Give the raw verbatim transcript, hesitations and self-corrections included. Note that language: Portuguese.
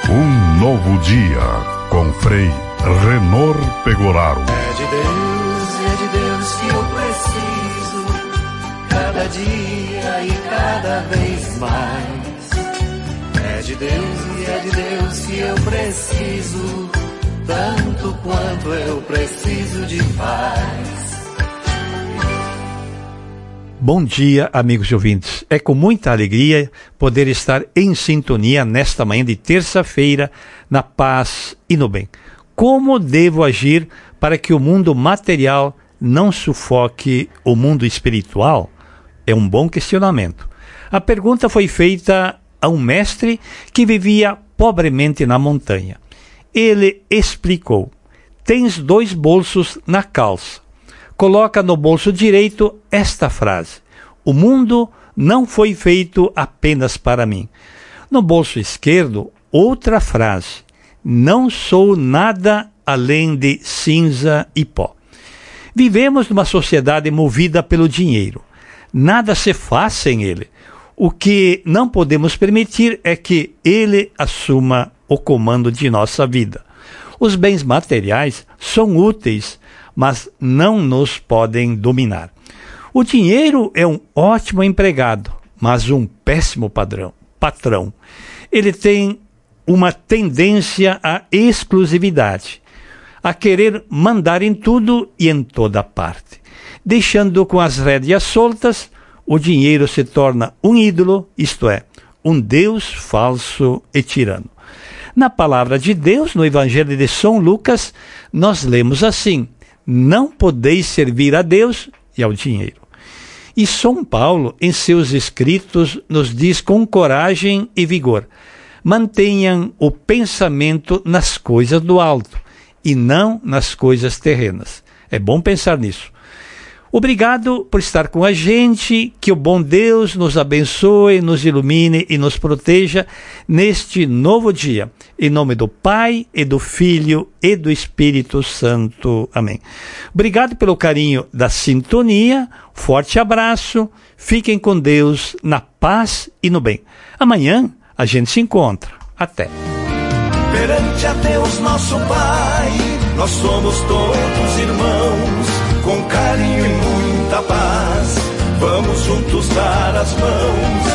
Um novo dia com Frei Renor Pegoraro. É de Deus, é de Deus que eu preciso, cada dia e cada vez mais. É de Deus e é de Deus que eu preciso, tanto quanto eu preciso de paz. Bom dia, amigos e ouvintes. É com muita alegria poder estar em sintonia nesta manhã de terça-feira, na paz e no bem. Como devo agir para que o mundo material não sufoque o mundo espiritual? É um bom questionamento. A pergunta foi feita a um mestre que vivia pobremente na montanha. Ele explicou: tens dois bolsos na calça. Coloca no bolso direito esta frase: o mundo não foi feito apenas para mim. No bolso esquerdo, outra frase: não sou nada além de cinza e pó. Vivemos numa sociedade movida pelo dinheiro. Nada se faz sem ele. O que não podemos permitir é que ele assuma o comando de nossa vida. Os bens materiais são úteis, mas não nos podem dominar. O dinheiro é um ótimo empregado, mas um péssimo padrão, patrão. Ele tem uma tendência à exclusividade, a querer mandar em tudo e em toda parte. Deixando com as rédeas soltas, o dinheiro se torna um ídolo, isto é, um Deus falso e tirano. Na palavra de Deus, no Evangelho de São Lucas, nós lemos assim: não podeis servir a Deus e ao dinheiro. E São Paulo, em seus escritos, nos diz com coragem e vigor: mantenham o pensamento nas coisas do alto e não nas coisas terrenas. É bom pensar nisso. Obrigado por estar com a gente, que o bom Deus nos abençoe, nos ilumine e nos proteja neste novo dia. Em nome do Pai, e do Filho, e do Espírito Santo. Amém. Obrigado pelo carinho da sintonia, forte abraço, fiquem com Deus, na paz e no bem. Amanhã a gente se encontra. Até. Perante a Deus nosso Pai, nós somos todos irmãos, com carinho e muita paz, vamos juntos dar as mãos